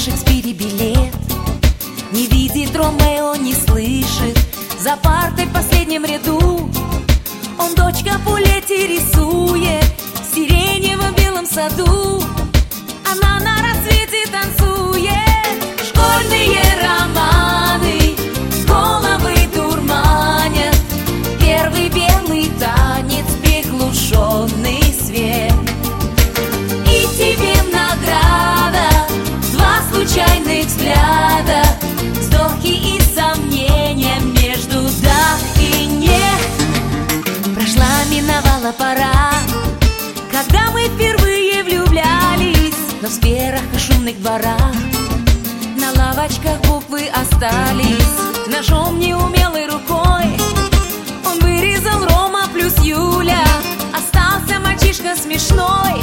Шекспире билет. Не видит Ромео, не слышит. За партой в последнем ряду он дочь Капулетти рисует в сиреневом белом саду. Она на рассвете танцует. Школьные романы головы дурманят. Первый белый танец, приглушенный свет. И тебе награда, два случайных взгляда, вздохи и сомнения между да и нет. Прошла, миновала пора, когда мы впервые влюблялись. Но в скверах и шумных дворах на лавочках буквы остались. Ножом неумелой рукой он вырезал Рома плюс Юля. Остался мальчишка смешной,